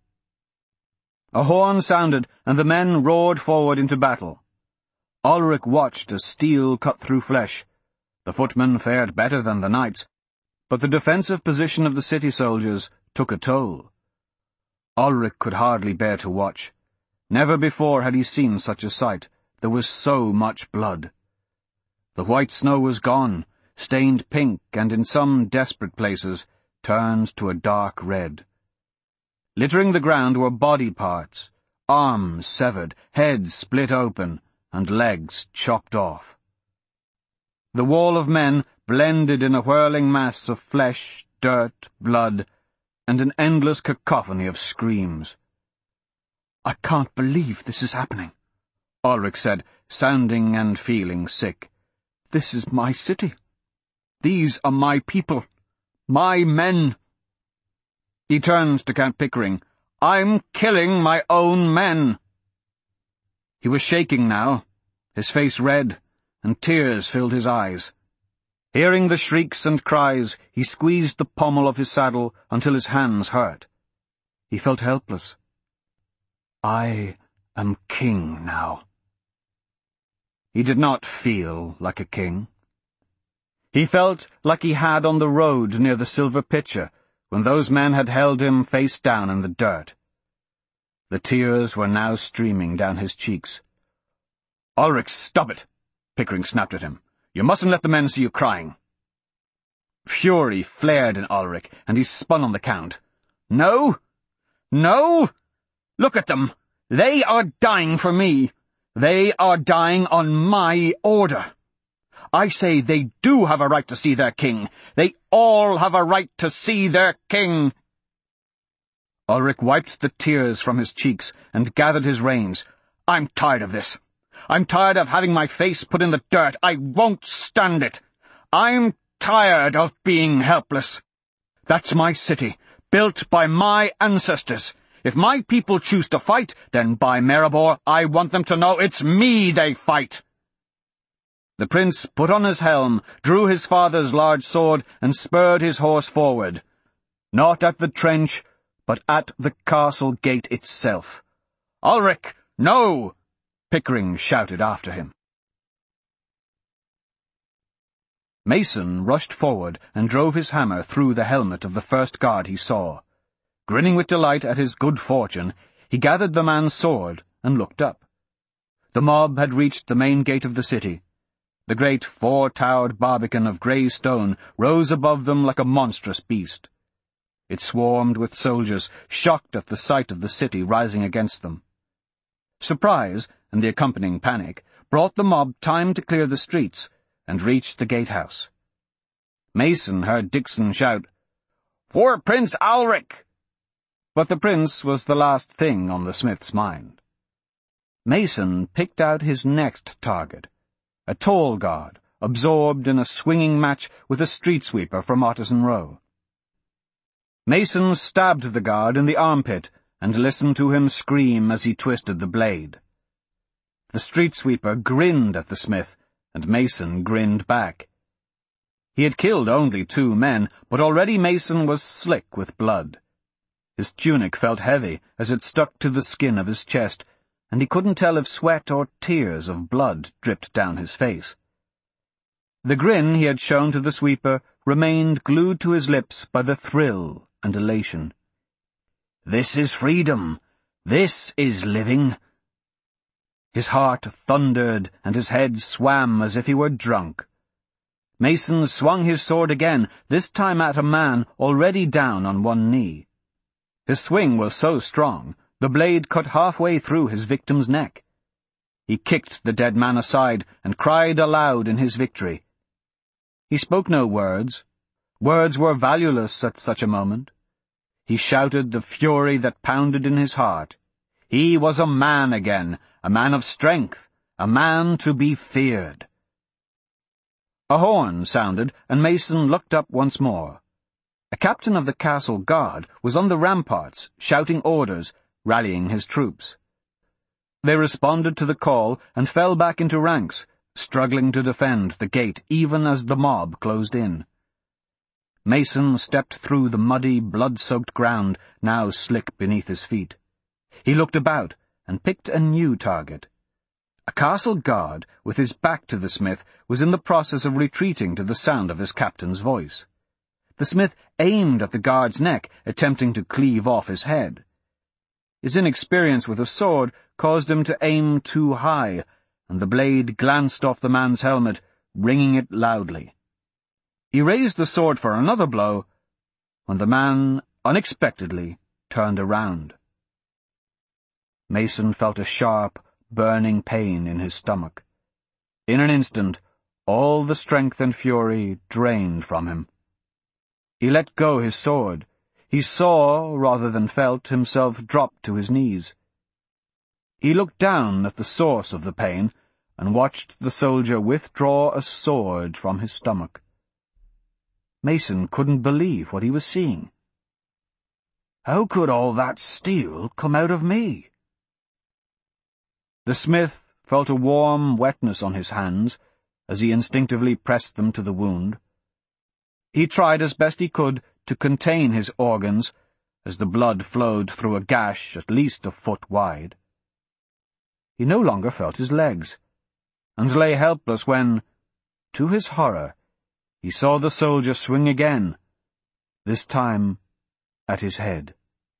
A horn sounded, and the men roared forward into battle. Ulrich watched as steel cut through flesh. The footmen fared better than the knights, but the defensive position of the city soldiers took a toll. Ulrich could hardly bear to watch. Never before had he seen such a sight. There was so much blood. The white snow was gone, stained pink and in some desperate places turned to a dark red. Littering the ground were body parts, arms severed, heads split open, and legs chopped off. The wall of men blended in a whirling mass of flesh, dirt, blood, and an endless cacophony of screams. "I can't believe this is happening," Ulrich said, sounding and feeling sick. "This is my city. These are my people, my men." He turned to Count Pickering. "I'm killing my own men." He was shaking now, his face red, and tears filled his eyes. Hearing the shrieks and cries, he squeezed the pommel of his saddle until his hands hurt. He felt helpless. "I am king now." He did not feel like a king. He felt like he had on the road near the Silver Pitcher, when those men had held him face down in the dirt. The tears were now streaming down his cheeks. "Ulrich, stop it!" Pickering snapped at him. "You mustn't let the men see you crying." Fury flared in Ulrich, and he spun on the Count. "No! No! Look at them! They are dying for me! They are dying on my order! I say they do have a right to see their king! They all have a right to see their king!" Ulrich wiped the tears from his cheeks and gathered his reins. "I'm tired of this. I'm tired of having my face put in the dirt. I won't stand it. I'm tired of being helpless. That's my city, built by my ancestors. If my people choose to fight, then by Maribor, I want them to know it's me they fight." The prince put on his helm, drew his father's large sword, and spurred his horse forward. Not at the trench, but at the castle gate itself. "Ulrich, no!" Pickering shouted after him. Mason rushed forward and drove his hammer through the helmet of the first guard he saw. Grinning with delight at his good fortune, he gathered the man's sword and looked up. The mob had reached the main gate of the city. The great four-towered barbican of grey stone rose above them like a monstrous beast. It swarmed with soldiers, shocked at the sight of the city rising against them. Surprise, and the accompanying panic, brought the mob time to clear the streets and reach the gatehouse. Mason heard Dixon shout, "For Prince Ulrich!" But the prince was the last thing on the smith's mind. Mason picked out his next target, a tall guard, absorbed in a swinging match with a street sweeper from Otterson Row. Mason stabbed the guard in the armpit and listened to him scream as he twisted the blade. The street sweeper grinned at the smith, and Mason grinned back. He had killed only two men, but already Mason was slick with blood. His tunic felt heavy as it stuck to the skin of his chest, and he couldn't tell if sweat or tears of blood dripped down his face. The grin he had shown to the sweeper remained glued to his lips by the thrill and elation. "This is freedom! This is living!" His heart thundered and his head swam as if he were drunk. Mason swung his sword again, this time at a man already down on one knee. His swing was so strong, the blade cut halfway through his victim's neck. He kicked the dead man aside and cried aloud in his victory. He spoke no words. Words were valueless at such a moment. He shouted the fury that pounded in his heart. He was a man again, a man of strength, a man to be feared. A horn sounded, and Mason looked up once more. A captain of the castle guard was on the ramparts, shouting orders, rallying his troops. They responded to the call and fell back into ranks, struggling to defend the gate even as the mob closed in. Mason stepped through the muddy, blood-soaked ground, now slick beneath his feet. He looked about and picked a new target. A castle guard, with his back to the smith, was in the process of retreating to the sound of his captain's voice. The smith aimed at the guard's neck, attempting to cleave off his head. His inexperience with a sword caused him to aim too high, and the blade glanced off the man's helmet, ringing it loudly. He raised the sword for another blow, when the man unexpectedly turned around. Mason felt a sharp, burning pain in his stomach. In an instant, all the strength and fury drained from him. He let go his sword. He saw, rather than felt, himself drop to his knees. He looked down at the source of the pain and watched the soldier withdraw a sword from his stomach. Mason couldn't believe what he was seeing. How could all that steel come out of me? The smith felt a warm wetness on his hands as he instinctively pressed them to the wound. He tried as best he could to contain his organs as the blood flowed through a gash at least a foot wide. He no longer felt his legs, and lay helpless when, to his horror, he saw the soldier swing again, this time at his head.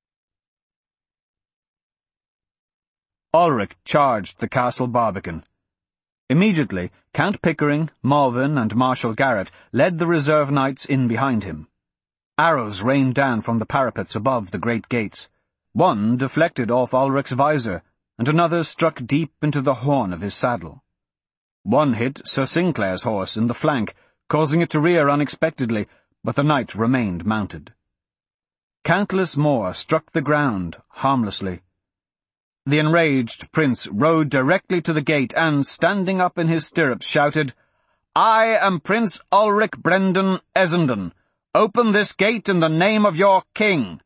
Ulrich charged the castle barbican. Immediately, Count Pickering, Malvin, and Marshal Garrett led the reserve knights in behind him. Arrows rained down from the parapets above the great gates. One deflected off Ulrich's visor, and another struck deep into the horn of his saddle. One hit Sir Sinclair's horse in the flank, causing it to rear unexpectedly, but the knight remained mounted. Countless more struck the ground, harmlessly. The enraged prince rode directly to the gate and, standing up in his stirrups, shouted, "I am Prince Ulrich Brendan Essendon. Open this gate in the name of your king."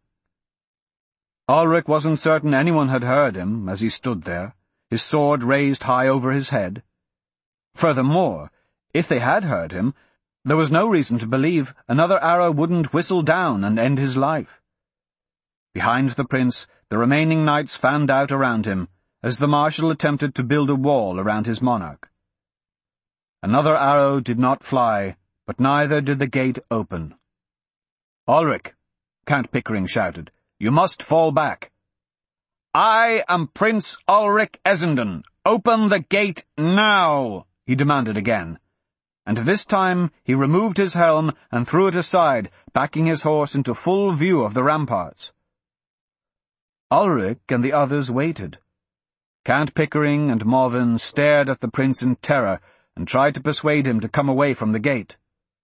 Ulrich wasn't certain anyone had heard him as he stood there, his sword raised high over his head. Furthermore, if they had heard him, there was no reason to believe another arrow wouldn't whistle down and end his life. Behind the prince, the remaining knights fanned out around him, as the marshal attempted to build a wall around his monarch. Another arrow did not fly, but neither did the gate open. "Ulrich," Count Pickering shouted, "you must fall back." "I am Prince Ulrich Essendon. Open the gate now," he demanded again. And this time he removed his helm and threw it aside, backing his horse into full view of the ramparts. Ulrich and the others waited. Count Pickering and Malvin stared at the prince in terror and tried to persuade him to come away from the gate.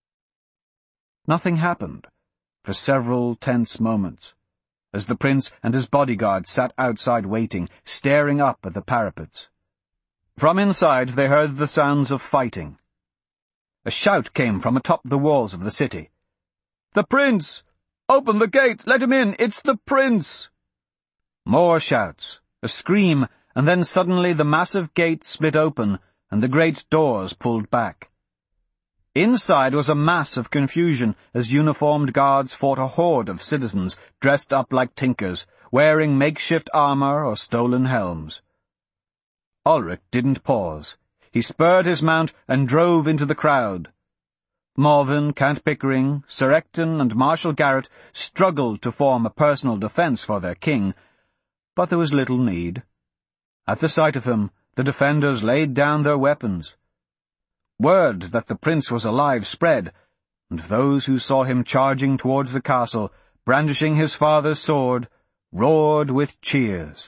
Nothing happened for several tense moments, as the prince and his bodyguard sat outside waiting, staring up at the parapets. From inside they heard the sounds of fighting. A shout came from atop the walls of the city. "The prince! Open the gate! Let him in! It's the prince!" More shouts, a scream, and then suddenly the massive gate split open and the great doors pulled back. Inside was a mass of confusion as uniformed guards fought a horde of citizens dressed up like tinkers, wearing makeshift armor or stolen helms. Ulrich didn't pause. He spurred his mount and drove into the crowd. Malvin, Count Pickering, Sir Ecton, and Marshal Garrett struggled to form a personal defence for their king, but there was little need. At the sight of him, the defenders laid down their weapons. Word that the prince was alive spread, and those who saw him charging towards the castle, brandishing his father's sword, roared with cheers.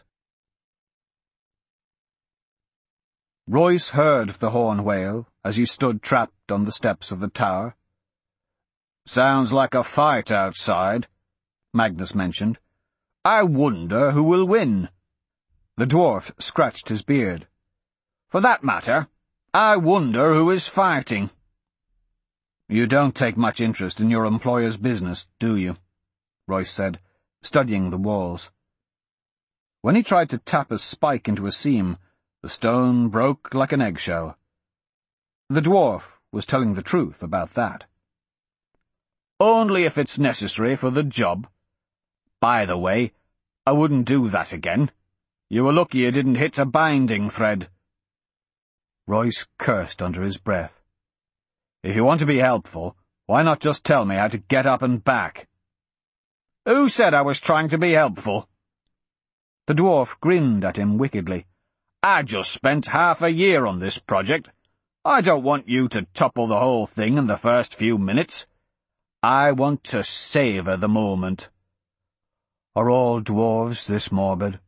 Royce heard the horn wail as he stood trapped on the steps of the tower. "Sounds like a fight outside," Magnus mentioned. "I wonder who will win." The dwarf scratched his beard. "For that matter, I wonder who is fighting." "You don't take much interest in your employer's business, do you?" Royce said, studying the walls. When he tried to tap a spike into a seam, the stone broke like an eggshell. The dwarf was telling the truth about that. "Only if it's necessary for the job. By the way, I wouldn't do that again. You were lucky you didn't hit a binding thread." Royce cursed under his breath. "If you want to be helpful, why not just tell me how to get up and back?" "Who said I was trying to be helpful?" The dwarf grinned at him wickedly. "I just spent half a year on this project. I don't want you to topple the whole thing in the first few minutes. I want to savour the moment." Are all dwarves this morbid?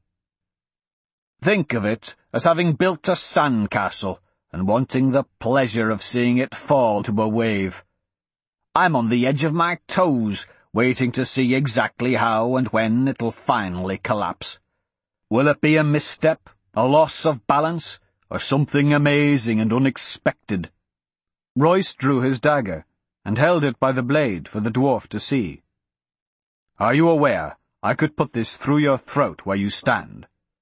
Think of it as having built a sandcastle and wanting the pleasure of seeing it fall to a wave. I'm on the edge of my toes, waiting to see exactly how and when it'll finally collapse. Will it be a misstep, a loss of balance, or something amazing and unexpected? Royce drew his dagger and held it by the blade for the dwarf to see. Are you aware I could put this through your throat where you stand?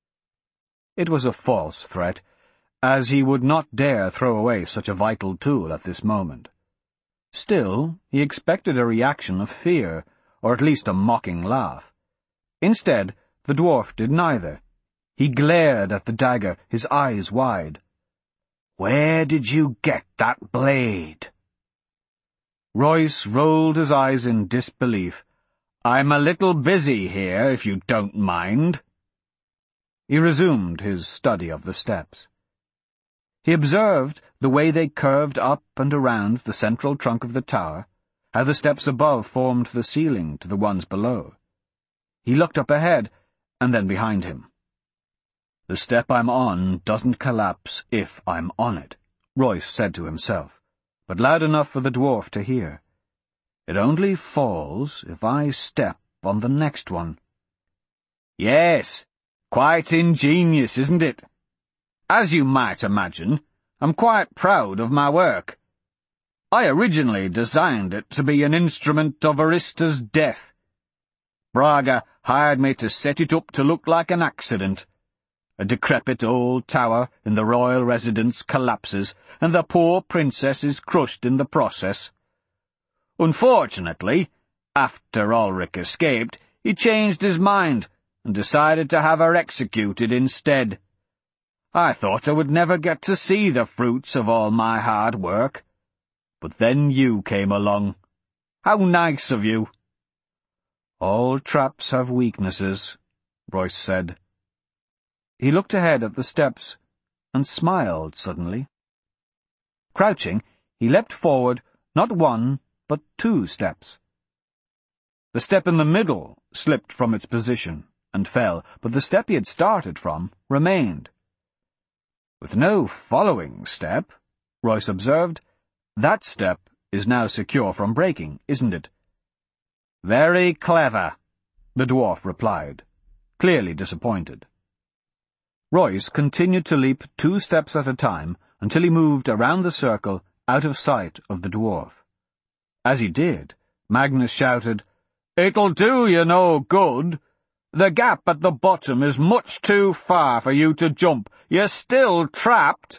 It was a false threat, as he would not dare throw away such a vital tool at this moment. Still, he expected a reaction of fear, or at least a mocking laugh. Instead, the dwarf did neither. He glared at the dagger, his eyes wide. "Where did you get that blade?" Royce rolled his eyes in disbelief. "I'm a little busy here, if you don't mind." He resumed his study of the steps. He observed the way they curved up and around the central trunk of the tower, how the steps above formed the ceiling to the ones below. He looked up ahead, and then behind him. "The step I'm on doesn't collapse if I'm on it," Royce said to himself, but loud enough for the dwarf to hear. "It only falls if I step on the next one." "Yes, quite ingenious, isn't it? As you might imagine, I'm quite proud of my work. I originally designed it to be an instrument of Arista's death. Braga hired me to set it up to look like an accident. A decrepit old tower in the royal residence collapses, and the poor princess is crushed in the process. Unfortunately, after Ulrich escaped, he changed his mind and decided to have her executed instead. I thought I would never get to see the fruits of all my hard work. But then you came along. How nice of you." "All traps have weaknesses," Royce said. He looked ahead at the steps and smiled suddenly. Crouching, he leapt forward, not one, but two steps. The step in the middle slipped from its position and fell, but the step he had started from remained. "With no following step," Royce observed, "that step is now secure from breaking, isn't it?" "Very clever," the dwarf replied, clearly disappointed. Royce continued to leap two steps at a time until he moved around the circle out of sight of the dwarf. As he did, Magnus shouted, "It'll do you no good. The gap at the bottom is much too far for you to jump. You're still trapped."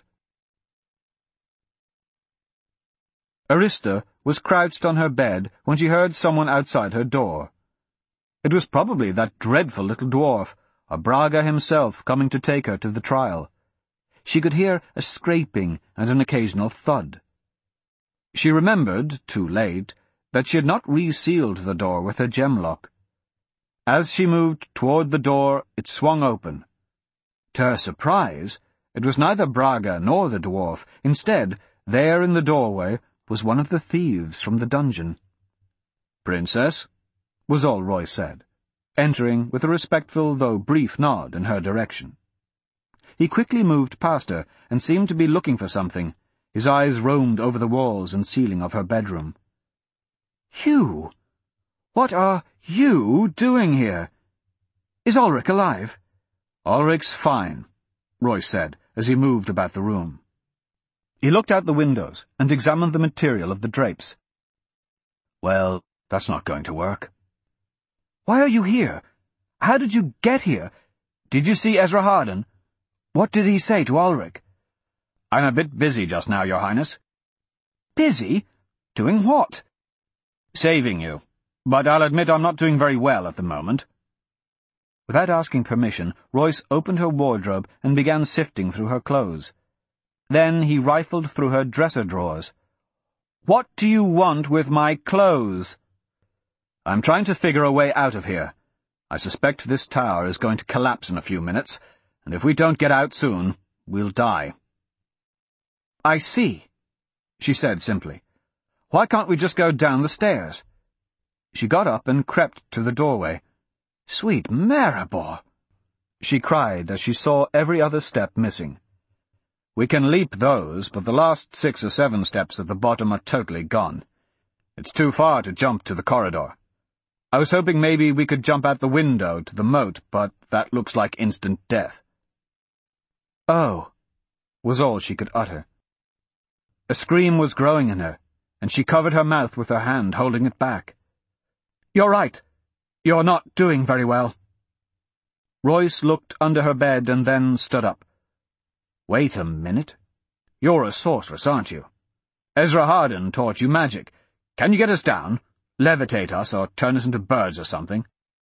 Arista was crouched on her bed when she heard someone outside her door. It was probably that dreadful little dwarf, or Braga himself, coming to take her to the trial. She could hear a scraping and an occasional thud. She remembered, too late, that she had not resealed the door with her gem lock. As she moved toward the door, it swung open. To her surprise, it was neither Braga nor the dwarf. Instead, there in the doorway was one of the thieves from the dungeon. "Princess," was all Royce said, entering with a respectful though brief nod in her direction. He quickly moved past her and seemed to be looking for something. His eyes roamed over the walls and ceiling of her bedroom. "You? What are you doing here? Is Ulrich alive?" "Ulrich's fine," Royce said as he moved about the room. He looked out the windows and examined the material of the drapes. "Well, that's not going to work." "Why are you here? How did you get here? Did you see Ezra Harden? What did he say to Ulrich?" "I'm a bit busy just now, Your Highness." "Busy? Doing what?" "Saving you. But I'll admit I'm not doing very well at the moment." Without asking permission, Royce opened her wardrobe and began sifting through her clothes. Then he rifled through her dresser drawers. "What do you want with my clothes?" "I'm trying to figure a way out of here. I suspect this tower is going to collapse in a few minutes, and if we don't get out soon, we'll die." "I see," she said simply. "Why can't we just go down the stairs?" She got up and crept to the doorway. "Sweet Maribor!" she cried as she saw every other step missing. "We can leap those, but the last six or seven steps at the bottom are totally gone. It's too far to jump to the corridor. I was hoping maybe we could jump out the window to the moat, but that looks like instant death." "Oh," was all she could utter. A scream was growing in her, and she covered her mouth with her hand, holding it back. "You're right. You're not doing very well." Royce looked under her bed and then stood up. "Wait a minute. You're a sorceress, aren't you? Ezra Hardin taught you magic. Can you get us down? Levitate us, or turn us into birds or something?"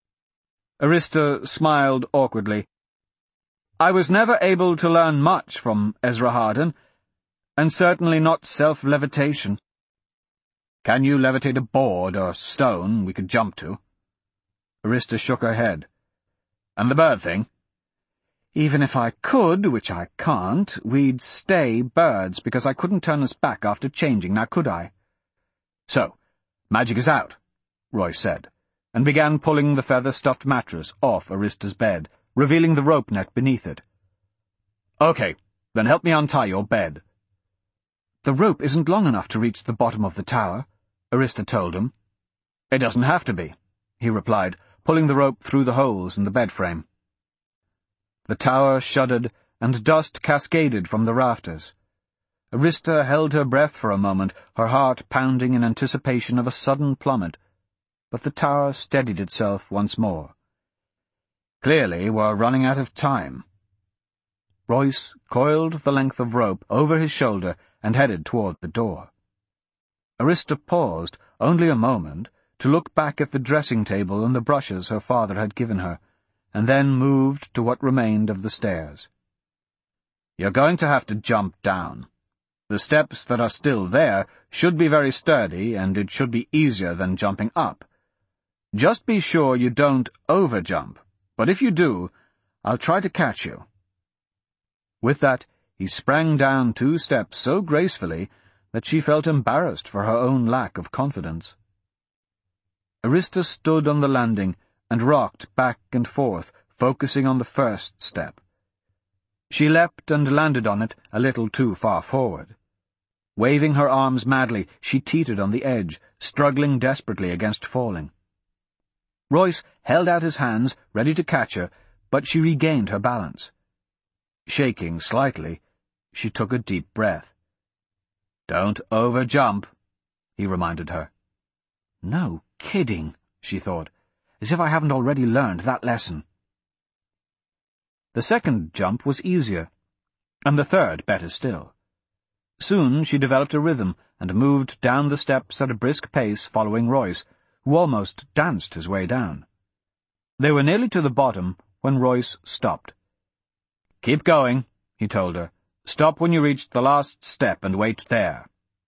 Arista smiled awkwardly. "I was never able to learn much from Ezra Hardin, and certainly not self-levitation." "Can you levitate a board or stone we could jump to?" Arista shook her head. "And the bird thing?" "Even if I could, which I can't, we'd stay birds, because I couldn't turn us back after changing, now could I?" "So, magic is out," Royce said, and began pulling the feather-stuffed mattress off Arista's bed, revealing the rope net beneath it. "Okay, then help me untie your bed." "The rope isn't long enough to reach the bottom of the tower," Arista told him. "It doesn't have to be," he replied, pulling the rope through the holes in the bed frame. The tower shuddered, and dust cascaded from the rafters. Arista held her breath for a moment, her heart pounding in anticipation of a sudden plummet, but the tower steadied itself once more. Clearly we're running out of time. Royce coiled the length of rope over his shoulder and headed toward the door. Arista paused only a moment to look back at the dressing table and the brushes her father had given her, and then moved to what remained of the stairs. "You're going to have to jump down. The steps that are still there should be very sturdy, and it should be easier than jumping up. Just be sure you don't overjump, but if you do, I'll try to catch you." With that, he sprang down two steps so gracefully that she felt embarrassed for her own lack of confidence. Arista stood on the landing and rocked back and forth, focusing on the first step. She leapt and landed on it a little too far forward. Waving her arms madly, she teetered on the edge, struggling desperately against falling. Royce held out his hands, ready to catch her, but she regained her balance. Shaking slightly, she took a deep breath. "Don't overjump," he reminded her. "No kidding," she thought, "as if I haven't already learned that lesson." The second jump was easier, and the third better still. Soon she developed a rhythm and moved down the steps at a brisk pace following Royce, who almost danced his way down. They were nearly to the bottom when Royce stopped. "Keep going," he told her. "Stop when you reach the last step and wait there."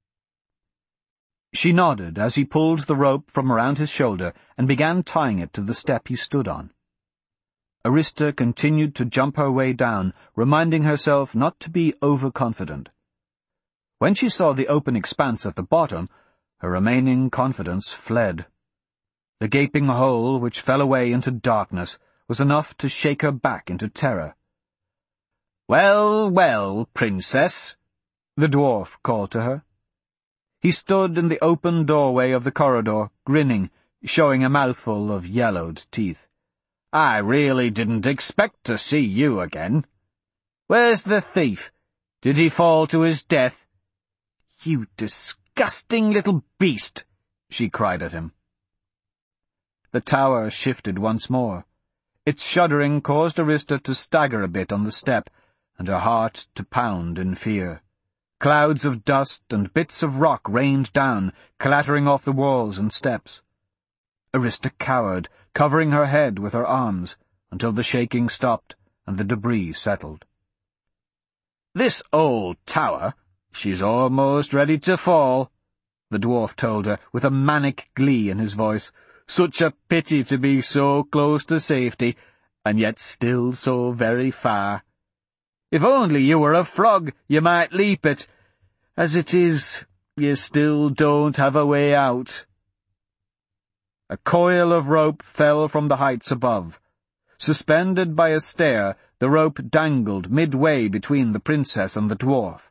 She nodded as he pulled the rope from around his shoulder and began tying it to the step he stood on. Arista continued to jump her way down, reminding herself not to be overconfident. When she saw the open expanse at the bottom, her remaining confidence fled. The gaping hole, which fell away into darkness, was enough to shake her back into terror. "Well, well, princess," the dwarf called to her. He stood in the open doorway of the corridor, grinning, showing a mouthful of yellowed teeth. "I really didn't expect to see you again. Where's the thief? Did he fall to his death?" "You disgusting little beast!" she cried at him. The tower shifted once more. Its shuddering caused Arista to stagger a bit on the step, and her heart to pound in fear. Clouds of dust and bits of rock rained down, clattering off the walls and steps. Arista cowered, covering her head with her arms, until the shaking stopped and the debris settled. "This old tower, she's almost ready to fall," the dwarf told her, with a manic glee in his voice. "Such a pity to be so close to safety, and yet still so very far. If only you were a frog, you might leap it. As it is, you still don't have a way out." A coil of rope fell from the heights above. Suspended by a stair, the rope dangled midway between the princess and the dwarf.